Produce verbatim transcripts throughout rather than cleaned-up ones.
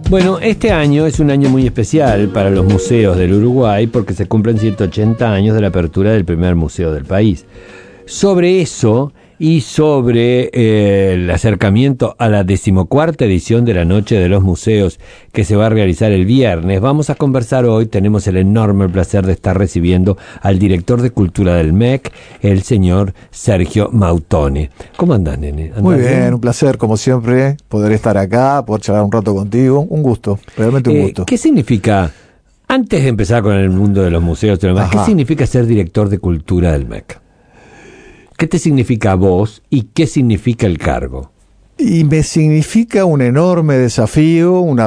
Bueno, este año es un año muy especial para los museos del Uruguay porque se cumplen ciento ochenta años de la apertura del primer museo del país. Sobre eso y sobre eh, el acercamiento a la decimocuarta edición de la Noche de los Museos que se va a realizar el viernes, vamos a conversar hoy. Tenemos el enorme placer de estar recibiendo al director de Cultura del M E C, el señor Sergio Mautone. ¿Cómo andan, nene? ¿Andán Muy bien, bien, un placer, como siempre, poder estar acá, poder charlar un rato contigo. Un gusto, realmente un eh, gusto. ¿Qué significa, antes de empezar con el mundo de los museos y demás, qué significa ser director de Cultura del M E C? ¿Qué te significa a vos y qué significa el cargo? Y me significa un enorme desafío, un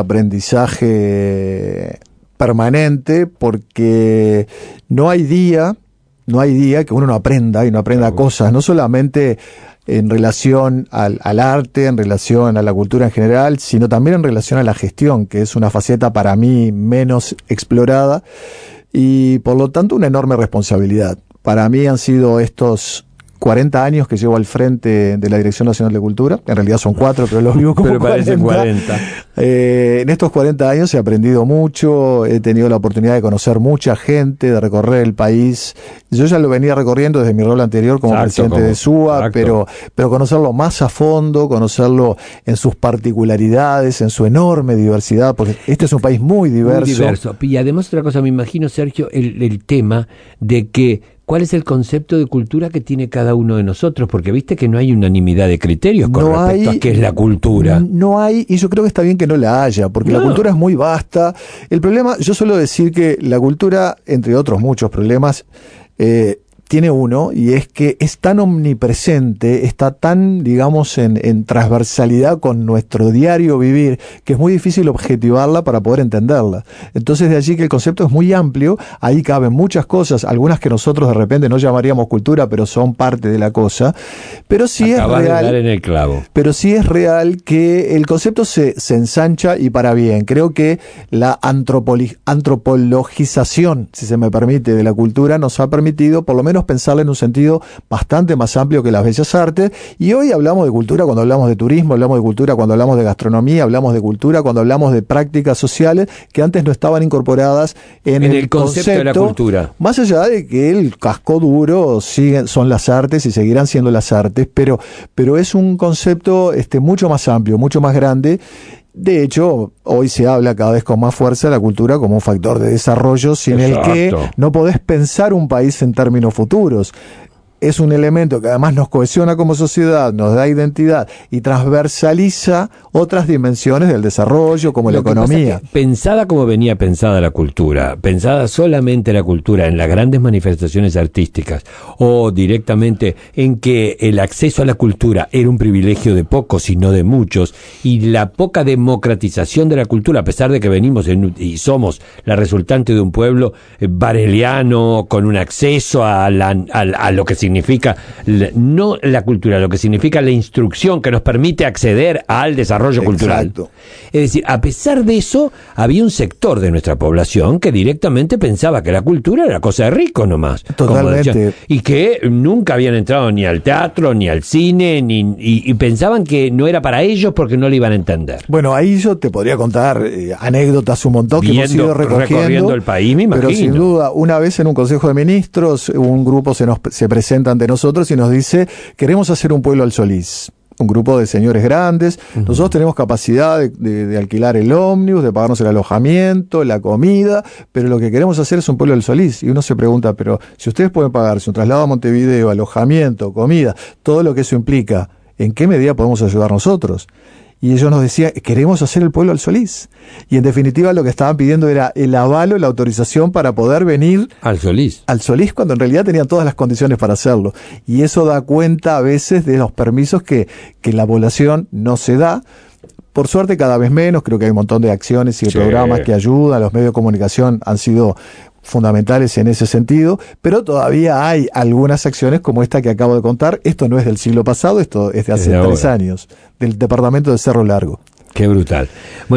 aprendizaje permanente, porque no hay día, no hay día que uno no aprenda y no aprenda cosas, no solamente en relación al, al arte, en relación a la cultura en general, sino también en relación a la gestión, que es una faceta para mí menos explorada y por lo tanto una enorme responsabilidad. Para mí han sido estos cuarenta años que llevo al frente de la Dirección Nacional de Cultura. En realidad son cuatro, pero los vivo como pero parecen cuarenta. Eh, en estos cuarenta años he aprendido mucho, he tenido la oportunidad de conocer mucha gente, de recorrer el país. Yo ya lo venía recorriendo desde mi rol anterior como exacto, presidente como, de S U A, pero, pero conocerlo más a fondo, conocerlo en sus particularidades, en su enorme diversidad, porque este es un país muy diverso. Muy diverso. Y además otra cosa, me imagino, Sergio, el, el tema de que ¿cuál es el concepto de cultura que tiene cada uno de nosotros? Porque viste que no hay unanimidad de criterios con no respecto hay, a qué es la cultura. No hay, y yo creo que está bien que no la haya, porque no. La cultura es muy vasta. El problema, yo suelo decir que la cultura, entre otros muchos problemas, eh, tiene uno, y es que es tan omnipresente, está tan, digamos, en, en transversalidad con nuestro diario vivir, que es muy difícil objetivarla para poder entenderla. Entonces, de allí que el concepto es muy amplio, ahí caben muchas cosas, algunas que nosotros de repente no llamaríamos cultura, pero son parte de la cosa. Pero sí Acabas es real. De dar en el clavo. Pero sí es real que el concepto se, se ensancha y para bien. Creo que la antropoli, antropologización, si se me permite, de la cultura nos ha permitido, por lo menos, pensarla en un sentido bastante más amplio que las bellas artes, y hoy hablamos de cultura cuando hablamos de turismo, hablamos de cultura cuando hablamos de gastronomía, hablamos de cultura cuando hablamos de prácticas sociales que antes no estaban incorporadas en, en el, el concepto, concepto de la cultura. Más allá de que el casco duro siguen, son las artes y seguirán siendo las artes, pero, pero es un concepto este, mucho más amplio, mucho más grande. De hecho, hoy se habla cada vez con más fuerza de la cultura como un factor de desarrollo sin Exacto. el que no podés pensar un país en términos futuros. Es un elemento que además nos cohesiona como sociedad, nos da identidad y transversaliza otras dimensiones del desarrollo, como Lo la economía. Es que pensada como venía pensada la cultura, pensada solamente la cultura en las grandes manifestaciones artísticas o directamente en que el acceso a la cultura era un privilegio de pocos y no de muchos, y la poca democratización de la cultura, a pesar de que venimos en, y somos la resultante de un pueblo bareliano con un acceso a, la, a, a lo que significa significa no la cultura, lo que significa la instrucción que nos permite acceder al desarrollo cultural. Exacto. Es decir, a pesar de eso, había un sector de nuestra población que directamente pensaba que la cultura era cosa de rico nomás. Totalmente. Y que nunca habían entrado ni al teatro, ni al cine, ni y, y pensaban que no era para ellos porque no lo iban a entender. Bueno, ahí yo te podría contar eh, anécdotas un montón que Viendo, hemos ido recogiendo. Recorriendo el país, me imagino. Pero sin duda, una vez en un Consejo de Ministros, un grupo se nos se presenta ante nosotros y nos dice: queremos hacer un pueblo al Solís. Un grupo de señores grandes, uh-huh. Nosotros tenemos capacidad de, de, de alquilar el ómnibus, de pagarnos el alojamiento, la comida, pero lo que queremos hacer es un pueblo del Solís. Y uno se pregunta, pero si ustedes pueden pagarse un traslado a Montevideo, alojamiento, comida, todo lo que eso implica, ¿en qué medida podemos ayudar nosotros? Y ellos nos decían, queremos hacer el pueblo al Solís. Y en definitiva lo que estaban pidiendo era el avalo, la autorización para poder venir al Solís. Al Solís, cuando en realidad tenían todas las condiciones para hacerlo. Y eso da cuenta a veces de los permisos que, que la población no se da. Por suerte cada vez menos, creo que hay un montón de acciones y de sí. programas que ayudan, los medios de comunicación han sido fundamentales en ese sentido, pero todavía hay algunas acciones como esta que acabo de contar. Esto no es del siglo pasado, esto es de hace tres años, del departamento de Cerro Largo. Qué brutal. Bueno,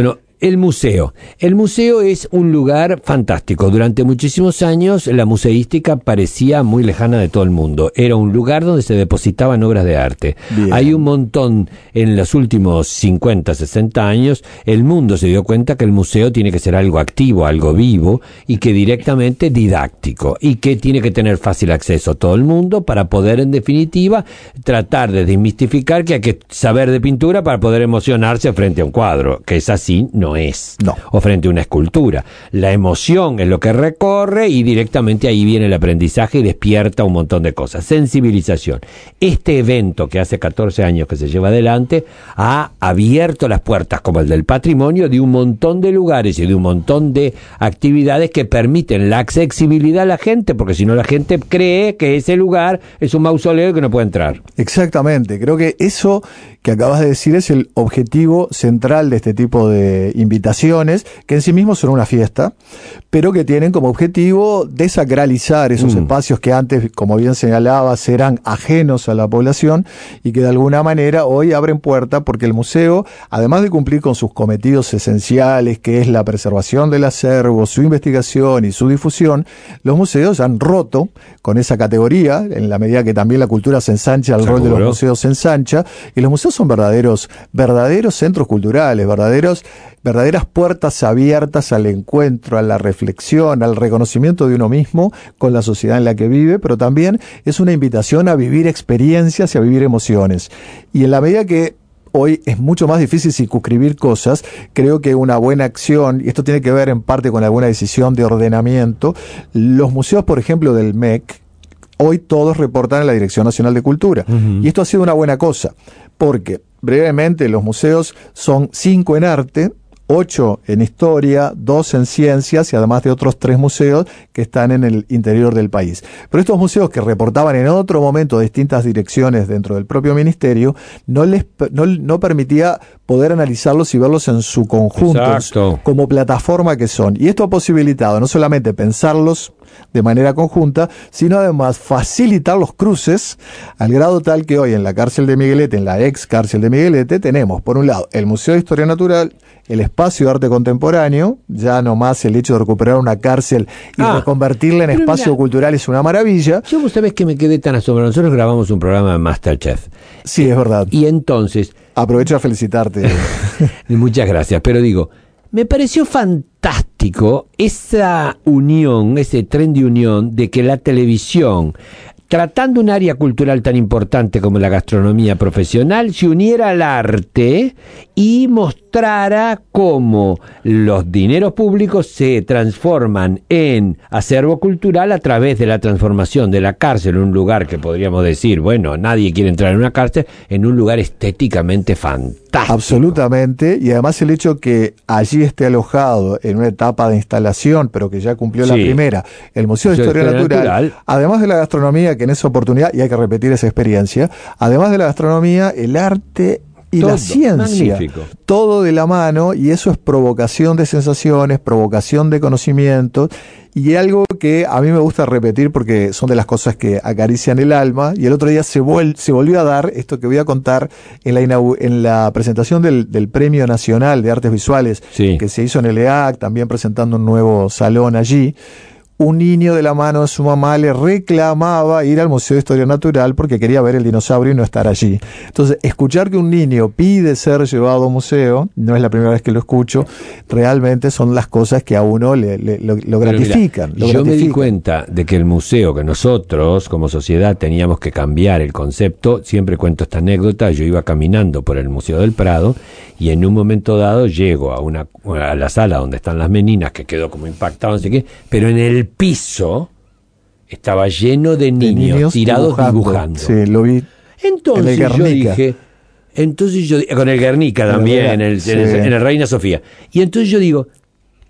El museo. El museo es un lugar fantástico. Durante muchísimos años la museística parecía muy lejana de todo el mundo. Era un lugar donde se depositaban obras de arte. Bien. Hay un montón, en los últimos cincuenta, sesenta años, el mundo se dio cuenta que el museo tiene que ser algo activo, algo vivo, y que directamente didáctico, y que tiene que tener fácil acceso a todo el mundo para poder, en definitiva, tratar de desmistificar que hay que saber de pintura para poder emocionarse frente a un cuadro, que es así, no es, no. o frente a una escultura. La emoción es lo que recorre y directamente ahí viene el aprendizaje y despierta un montón de cosas. Sensibilización. Este evento que hace catorce años que se lleva adelante ha abierto las puertas, como el del patrimonio, de un montón de lugares y de un montón de actividades que permiten la accesibilidad a la gente, porque si no la gente cree que ese lugar es un mausoleo y que no puede entrar. Exactamente. Creo que eso que acabas de decir es el objetivo central de este tipo de invitaciones, que en sí mismos son una fiesta, pero que tienen como objetivo desacralizar esos mm. espacios que antes, como bien señalabas, eran ajenos a la población y que de alguna manera hoy abren puerta, porque el museo, además de cumplir con sus cometidos esenciales, que es la preservación del acervo, su investigación y su difusión, los museos han roto con esa categoría, en la medida que también la cultura se ensancha, el rol de los museos se ensancha, y los museos son verdaderos, verdaderos centros culturales, verdaderos, verdaderas puertas abiertas al encuentro, a la reflexión, al reconocimiento de uno mismo con la sociedad en la que vive, pero también es una invitación a vivir experiencias y a vivir emociones. Y en la medida que hoy es mucho más difícil circunscribir cosas, creo que una buena acción, y esto tiene que ver en parte con alguna decisión de ordenamiento, los museos, por ejemplo, del M E C, hoy todos reportan a la Dirección Nacional de Cultura. Uh-huh. Y esto ha sido una buena cosa, porque brevemente los museos son cinco en arte, ocho en historia, dos en ciencias y además de otros tres museos que están en el interior del país. Pero estos museos que reportaban en otro momento distintas direcciones dentro del propio ministerio, no les no, no permitía poder analizarlos y verlos en su conjunto, Exacto. como plataforma que son. Y esto ha posibilitado no solamente pensarlos de manera conjunta, sino además facilitar los cruces al grado tal que hoy en la cárcel de Miguelete, en la ex cárcel de Miguelete, tenemos por un lado el Museo de Historia Natural, el espacio de arte contemporáneo, ya nomás el hecho de recuperar una cárcel y ah, reconvertirla en espacio mira, cultural es una maravilla. Yo vos sabés que me quedé tan asombrado, nosotros grabamos un programa de MasterChef. Sí, es verdad. Y entonces... Aprovecho a felicitarte. Muchas gracias, pero digo, me pareció fantástico esa unión, ese tren de unión de que la televisión, tratando un área cultural tan importante como la gastronomía profesional, se uniera al arte y mostrara cómo los dineros públicos se transforman en acervo cultural a través de la transformación de la cárcel, un lugar que podríamos decir, bueno, nadie quiere entrar en una cárcel, en un lugar estéticamente fantástico. Absolutamente, y además el hecho que allí esté alojado en una etapa de instalación, pero que ya cumplió sí. la primera, el Museo de Historia, Historia Natural, Natural, además de la gastronomía, que en esa oportunidad, y hay que repetir esa experiencia, además de la gastronomía, el arte y todo, la ciencia, magnífico. Todo de la mano, y eso es provocación de sensaciones, provocación de conocimientos, y algo que a mí me gusta repetir porque son de las cosas que acarician el alma, y el otro día se, vol- se volvió a dar esto que voy a contar en la, inaug- en la presentación del, del Premio Nacional de Artes Visuales, sí. que se hizo en el E A C, también presentando un nuevo salón allí. Un niño de la mano de su mamá le reclamaba ir al Museo de Historia Natural porque quería ver el dinosaurio y no estar allí. Entonces, escuchar que un niño pide ser llevado a un museo, no es la primera vez que lo escucho, realmente son las cosas que a uno le, le, lo, lo gratifican. Mira, lo yo gratifican. me di cuenta de que el museo, que nosotros como sociedad teníamos que cambiar el concepto, siempre cuento esta anécdota, yo iba caminando por el Museo del Prado y en un momento dado llego a, una, a la sala donde están las meninas, que quedó como impactado, no sé qué, pero en el piso estaba lleno de niños, de niños tirados dibujando. dibujando. Sí, lo vi. Entonces yo dije, entonces yo con el Guernica también, en el, sí. en, el, en el Reina Sofía. Y entonces yo digo,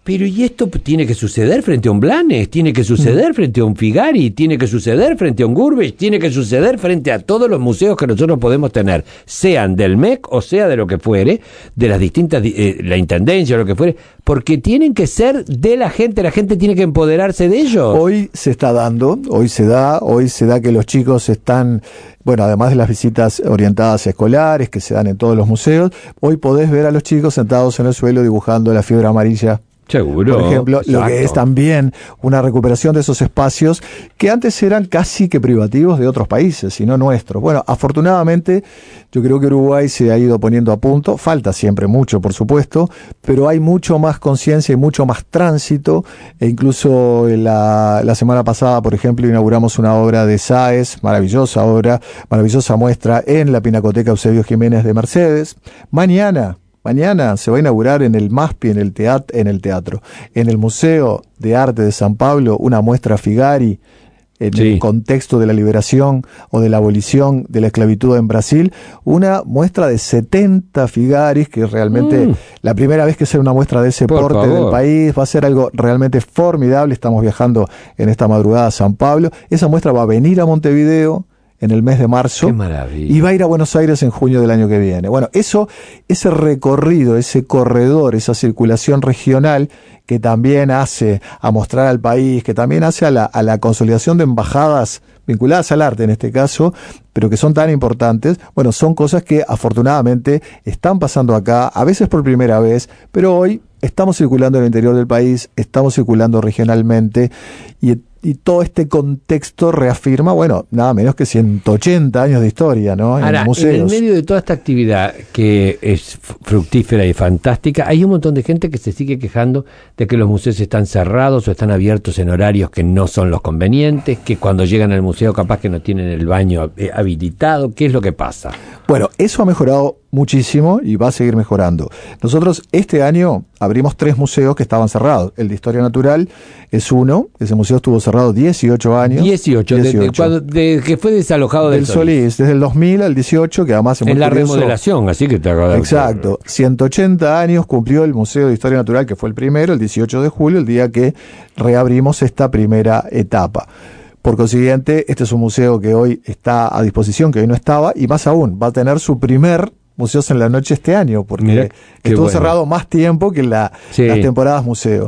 Pero y esto tiene que suceder frente a un Blanes, tiene que suceder mm. frente a un Figari, tiene que suceder frente a un Gurbich, tiene que suceder frente a todos los museos que nosotros podemos tener, sean del M E C o sea de lo que fuere, de las distintas, eh, la intendencia o lo que fuere, porque tienen que ser de la gente, la gente tiene que empoderarse de ellos. Hoy se está dando, hoy se da, hoy se da que los chicos están, bueno, además de las visitas orientadas escolares que se dan en todos los museos, hoy podés ver a los chicos sentados en el suelo dibujando la fiebre amarilla. Seguro. Por ejemplo, exacto. Lo que es también una recuperación de esos espacios que antes eran casi que privativos de otros países y no nuestros. Bueno, afortunadamente yo creo que Uruguay se ha ido poniendo a punto, falta siempre mucho por supuesto, pero hay mucho más conciencia y mucho más tránsito, e incluso la, la semana pasada, por ejemplo, inauguramos una obra de Sáez, maravillosa obra, maravillosa muestra en la Pinacoteca Eusebio Jiménez de Mercedes. Mañana Mañana se va a inaugurar en el MASPI, en el, teat- en el teatro, en el Museo de Arte de San Pablo, una muestra Figari en sí. el contexto de la liberación o de la abolición de la esclavitud en Brasil, una muestra de setenta Figaris, que realmente mm. la primera vez que sea una muestra de ese Por porte favor. del país, va a ser algo realmente formidable. Estamos viajando en esta madrugada a San Pablo. Esa muestra va a venir a Montevideo en el mes de marzo. ¡Qué maravilla! Y va a ir a Buenos Aires en junio del año que viene. Bueno, eso, ese recorrido, ese corredor, esa circulación regional que también hace a mostrar al país, que también hace a la, a la consolidación de embajadas vinculadas al arte en este caso, pero que son tan importantes, bueno, son cosas que afortunadamente están pasando acá, a veces por primera vez, pero hoy estamos circulando en el interior del país, estamos circulando regionalmente, y Y todo este contexto reafirma, bueno, nada menos que ciento ochenta años de historia, ¿no? En Ahora, museos. En el medio de toda esta actividad que es fructífera y fantástica, hay un montón de gente que se sigue quejando de que los museos están cerrados o están abiertos en horarios que no son los convenientes, que cuando llegan al museo capaz que no tienen el baño habilitado. ¿Qué es lo que pasa? Bueno, eso ha mejorado muchísimo y va a seguir mejorando. Nosotros este año abrimos tres museos que estaban cerrados. El de Historia Natural es uno, ese museo estuvo cerrado dieciocho años. dieciocho, desde de, que fue desalojado del, del Solís. Solís. Desde el dos mil al dieciocho, que además es muy en la curioso. remodelación, así que te acabo de Exacto. ciento ochenta años cumplió el Museo de Historia Natural, que fue el primero, el dieciocho de julio, el día que reabrimos esta primera etapa. Por consiguiente, este es un museo que hoy está a disposición, que hoy no estaba, y más aún, va a tener su primer Museos en la Noche este año, porque Mira, estuvo bueno. cerrado más tiempo que la, sí. las temporadas museo.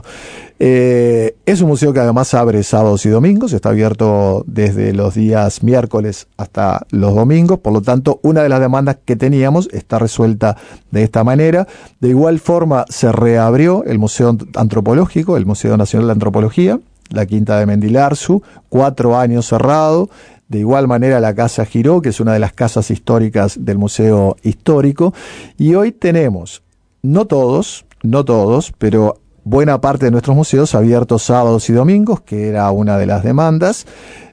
Eh, es un museo que además abre sábados y domingos, está abierto desde los días miércoles hasta los domingos, por lo tanto, una de las demandas que teníamos está resuelta de esta manera. De igual forma, se reabrió el Museo Antropológico, el Museo Nacional de Antropología, la Quinta de Mendilarzu, cuatro años cerrado. De igual manera la Casa Giró, que es una de las casas históricas del Museo Histórico. Y hoy tenemos, no todos, no todos, pero buena parte de nuestros museos abiertos sábados y domingos, que era una de las demandas.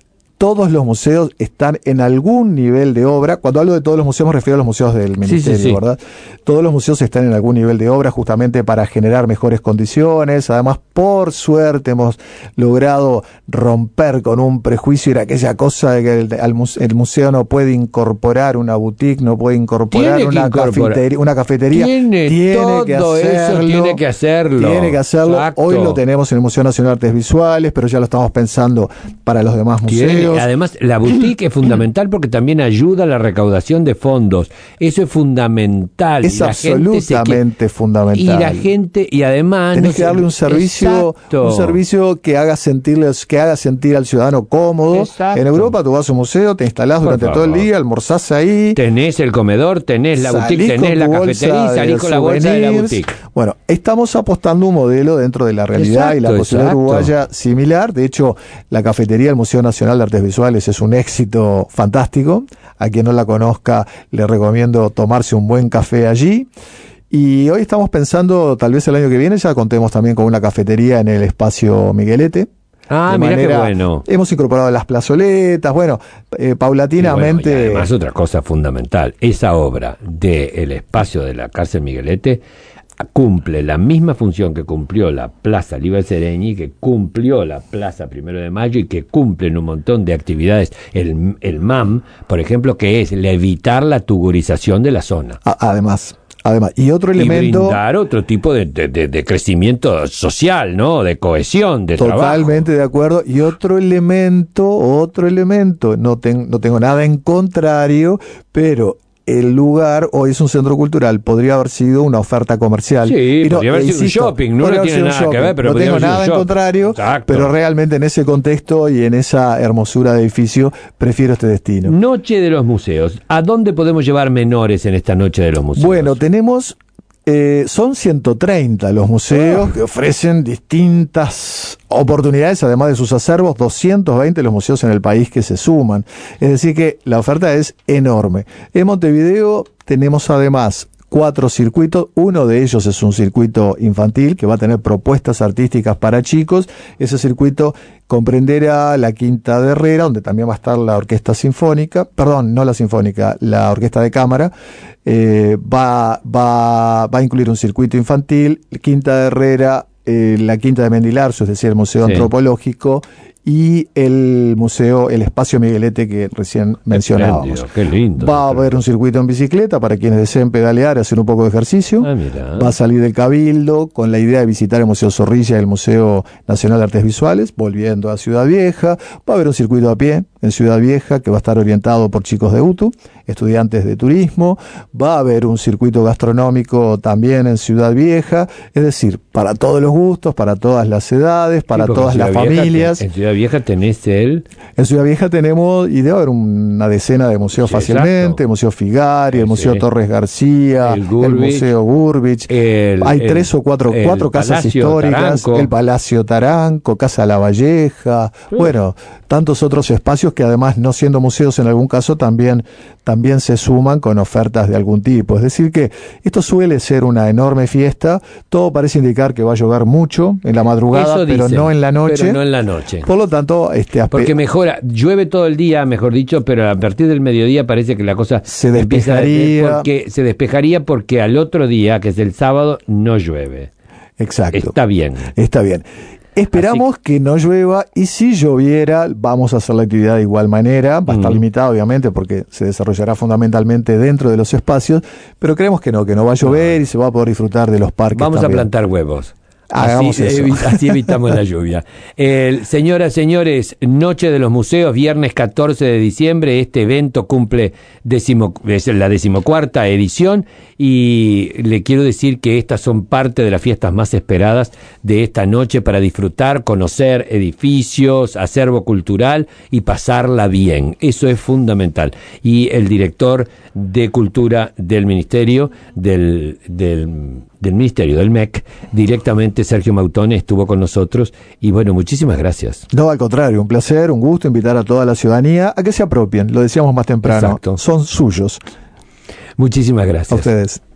Todos los museos están en algún nivel de obra. Cuando hablo de todos los museos me refiero a los museos del Ministerio, sí, sí, sí. ¿verdad? Todos los museos están en algún nivel de obra justamente para generar mejores condiciones. Además, por suerte, hemos logrado romper con un prejuicio, era aquella cosa de que el, el, el museo no puede incorporar una boutique, no puede incorporar una, cafetería, una cafetería. Tiene, tiene todo que hacerlo, eso tiene que hacerlo. Tiene que hacerlo. Exacto. Hoy lo tenemos en el Museo Nacional de Artes Visuales, pero ya lo estamos pensando para los demás museos. Tiene. Además, la boutique es fundamental porque también ayuda a la recaudación de fondos. Eso es fundamental. Es absolutamente fundamental. Y la gente, y además... Tenés no que darle un servicio, exacto. un servicio que haga sentirles, que haga sentir al ciudadano cómodo. Exacto. En Europa tú vas a un museo, te instalás Por durante favor. todo el día, almorzás ahí. Tenés el comedor, tenés la boutique, tenés la cafetería y salís con la bolsa de la boutique. Bueno, estamos apostando un modelo dentro de la realidad exacto, y la posibilidad uruguaya similar. De hecho, la cafetería del Museo Nacional de Artes Visuales es un éxito fantástico. A quien no la conozca, le recomiendo tomarse un buen café allí. Y hoy estamos pensando, tal vez el año que viene, ya contemos también con una cafetería en el espacio Miguelete. Ah, mira qué bueno. Hemos incorporado las plazoletas, bueno, eh, paulatinamente. Y bueno, y además, otra cosa fundamental, esa obra del espacio de la cárcel Miguelete cumple la misma función que cumplió la Plaza Liber Seregni, que cumplió la Plaza Primero de Mayo y que cumplen un montón de actividades, el, el M A M, por ejemplo, que es evitar la tugurización de la zona. Además, Además, y otro elemento... Y brindar otro tipo de, de, de, de crecimiento social, ¿no? De cohesión, de trabajo. Totalmente de acuerdo. Y otro elemento, otro elemento, no, ten, no tengo nada en contrario, pero el lugar hoy es un centro cultural, podría haber sido una oferta comercial. Sí, no, podría haber sido insisto, un shopping, no, no tiene nada shopping. que ver, pero no tengo nada en contrario, Exacto. pero realmente en ese contexto y en esa hermosura de edificio, prefiero este destino. Noche de los museos. ¿A dónde podemos llevar menores en esta Noche de los museos? Bueno, tenemos... Eh, son ciento treinta los museos oh. que ofrecen distintas oportunidades, además de sus acervos, doscientos veinte los museos en el país que se suman. Es decir que la oferta es enorme. En Montevideo tenemos además cuatro circuitos, uno de ellos es un circuito infantil que va a tener propuestas artísticas para chicos. Ese circuito comprenderá la Quinta de Herrera, donde también va a estar la orquesta sinfónica, perdón, no la sinfónica, la orquesta de cámara. Eh, va, va, va a incluir un circuito infantil, Quinta de Herrera, eh, la Quinta de Mendilarzo, es decir, el Museo sí. Antropológico, y el museo, el espacio Miguelete que recién mencionábamos. Qué lindo. Va a haber un circuito en bicicleta para quienes deseen pedalear y hacer un poco de ejercicio. Ah, mira. Va a salir del Cabildo con la idea de visitar el Museo Zorrilla y el Museo Nacional de Artes Visuales, volviendo a Ciudad Vieja. Va a haber un circuito a pie en Ciudad Vieja que va a estar orientado por chicos de U T U, estudiantes de turismo. Va a haber un circuito gastronómico también en Ciudad Vieja, es decir, para todos los gustos, para todas las edades, para sí, todas las familias. Te, en Ciudad Vieja tenés el... En Ciudad Vieja tenemos, y debe haber una decena de museos sí, fácilmente, exacto. el Museo Figari, el Museo sí. Torres García, el, Gurbich, el Museo Gurbich. El, Hay el, tres o cuatro, cuatro casas históricas, Taranco. El Palacio Taranco, Casa La Valleja, sí. bueno, tantos otros espacios que además, no siendo museos en algún caso, también, también se suman con ofertas de algún tipo. Es decir que esto suele ser una enorme fiesta, todo parece indicar que va a llover mucho en la madrugada, Eso pero dicen, no en la noche. Pero no en la noche. Por lo tanto, este porque mejora, llueve todo el día, mejor dicho, pero a partir del mediodía parece que la cosa se despejaría. A, porque se despejaría porque al otro día, que es el sábado, no llueve. Exacto. Está bien. Está bien. Esperamos Así... que no llueva, y si lloviera vamos a hacer la actividad de igual manera, va a estar uh-huh. limitado obviamente porque se desarrollará fundamentalmente dentro de los espacios, pero creemos que no, que no va a llover uh-huh. y se va a poder disfrutar de los parques. Vamos también. a plantar huevos. Hagamos así, eso. Evi- así evitamos la lluvia. El, señoras, señores, Noche de los Museos, viernes catorce de diciembre. Este evento cumple decimo, es la decimocuarta edición, y le quiero decir que estas son parte de las fiestas más esperadas de esta noche para disfrutar, conocer edificios, acervo cultural y pasarla bien. Eso es fundamental. Y el director de Cultura del Ministerio, del, del, del Ministerio, del M E C, directamente Sergio Mautone, estuvo con nosotros, y bueno, muchísimas gracias. No, al contrario, un placer, un gusto invitar a toda la ciudadanía a que se apropien, lo decíamos más temprano. Exacto. Son suyos. Muchísimas gracias. A ustedes.